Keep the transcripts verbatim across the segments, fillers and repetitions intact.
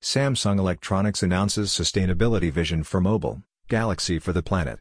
Samsung Electronics announces sustainability vision for mobile, Galaxy for the Planet.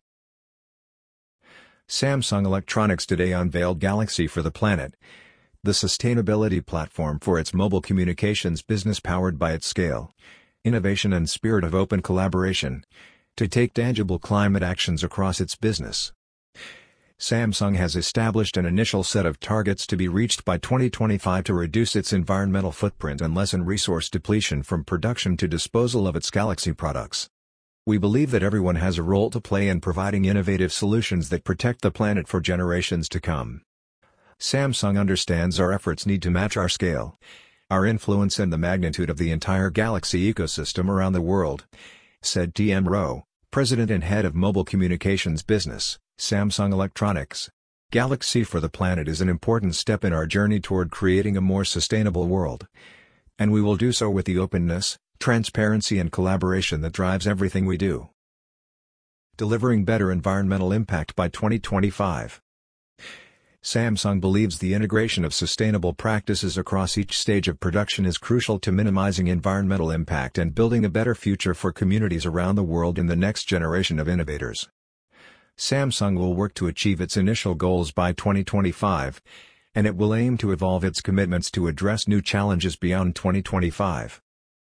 Samsung Electronics today unveiled Galaxy for the Planet, the sustainability platform for its mobile communications business powered by its scale, innovation and spirit of open collaboration, to take tangible climate actions across its business. Samsung has established an initial set of targets to be reached by twenty twenty-five to reduce its environmental footprint and lessen resource depletion from production to disposal of its Galaxy products. We believe that everyone has a role to play in providing innovative solutions that protect the planet for generations to come. Samsung understands our efforts need to match our scale, our influence and the magnitude of the entire Galaxy ecosystem around the world, said Tim Rowe, President and Head of Mobile Communications Business, Samsung Electronics. Galaxy for the Planet is an important step in our journey toward creating a more sustainable world. And we will do so with the openness, transparency and collaboration that drives everything we do. Delivering better environmental impact by twenty twenty-five. Samsung believes the integration of sustainable practices across each stage of production is crucial to minimizing environmental impact and building a better future for communities around the world in the next generation of innovators. Samsung will work to achieve its initial goals by twenty twenty-five, and it will aim to evolve its commitments to address new challenges beyond twenty twenty-five.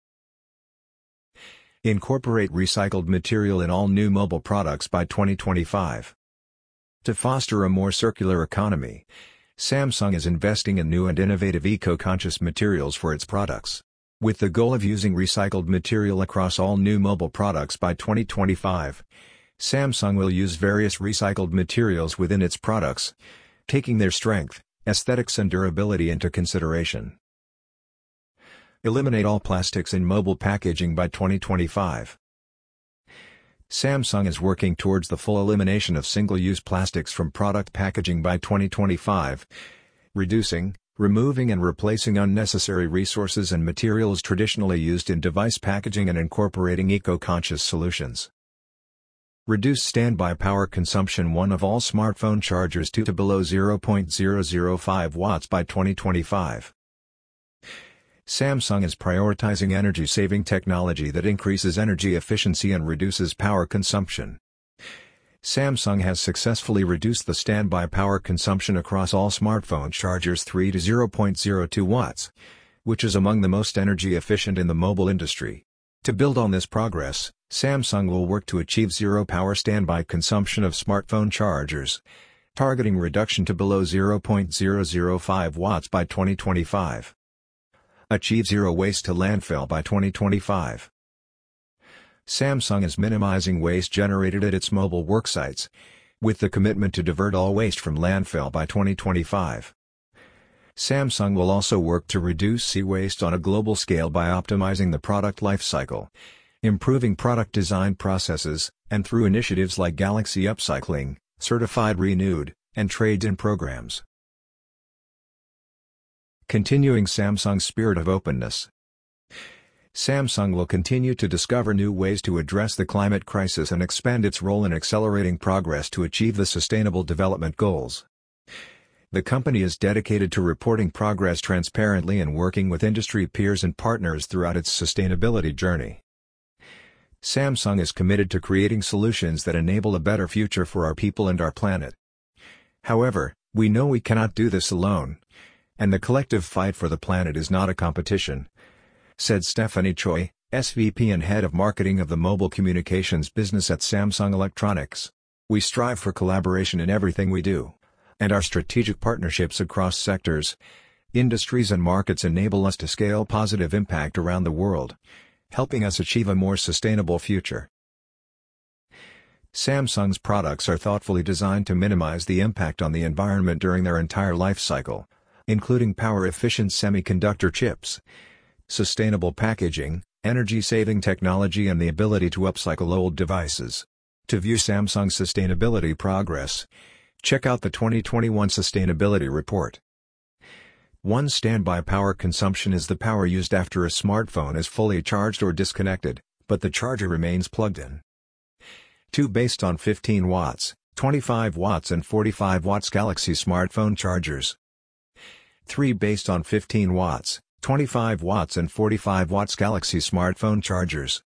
Incorporate recycled material in all new mobile products by twenty twenty-five. To foster a more circular economy, Samsung is investing in new and innovative eco-conscious materials for its products. With the goal of using recycled material across all new mobile products by twenty twenty-five, Samsung will use various recycled materials within its products, taking their strength, aesthetics and durability into consideration. Eliminate all plastics in mobile packaging by twenty twenty-five. Samsung is working towards the full elimination of single-use plastics from product packaging by twenty twenty-five, reducing, removing and replacing unnecessary resources and materials traditionally used in device packaging and incorporating eco-conscious solutions. Reduce standby power consumption one of all smartphone chargers to, to below zero point zero zero five watts by twenty twenty-five. Samsung is prioritizing energy-saving technology that increases energy efficiency and reduces power consumption. Samsung has successfully reduced the standby power consumption across all smartphone chargers three to zero point zero two watts, which is among the most energy efficient in the mobile industry. To build on this progress, Samsung will work to achieve zero power standby consumption of smartphone chargers, targeting reduction to below zero point zero zero five watts by twenty twenty-five. Achieve zero waste to landfill by twenty twenty-five. Samsung is minimizing waste generated at its mobile worksites, with the commitment to divert all waste from landfill by twenty twenty-five. Samsung will also work to reduce e-waste on a global scale by optimizing the product lifecycle, improving product design processes, and through initiatives like Galaxy Upcycling, Certified Renewed, and trade-in programs. Continuing Samsung's spirit of openness. Samsung will continue to discover new ways to address the climate crisis and expand its role in accelerating progress to achieve the Sustainable Development Goals. The company is dedicated to reporting progress transparently and working with industry peers and partners throughout its sustainability journey. Samsung is committed to creating solutions that enable a better future for our people and our planet. However, we know we cannot do this alone, and the collective fight for the planet is not a competition, said Stephanie Choi, S V P and Head of Marketing of the Mobile Communications Business at Samsung Electronics. We strive for collaboration in everything we do, and our strategic partnerships across sectors, industries and markets enable us to scale positive impact around the world, helping us achieve a more sustainable future. Samsung's products are thoughtfully designed to minimize the impact on the environment during their entire life cycle, including power-efficient semiconductor chips, sustainable packaging, energy-saving technology and the ability to upcycle old devices. To view Samsung's sustainability progress, check out the twenty twenty-one Sustainability Report. one Standby power consumption is the power used after a smartphone is fully charged or disconnected, but the charger remains plugged in. two Based on fifteen watts, twenty-five watts and forty-five watts Galaxy smartphone chargers. three Based on fifteen watts, twenty-five watts and forty-five watts Galaxy smartphone chargers.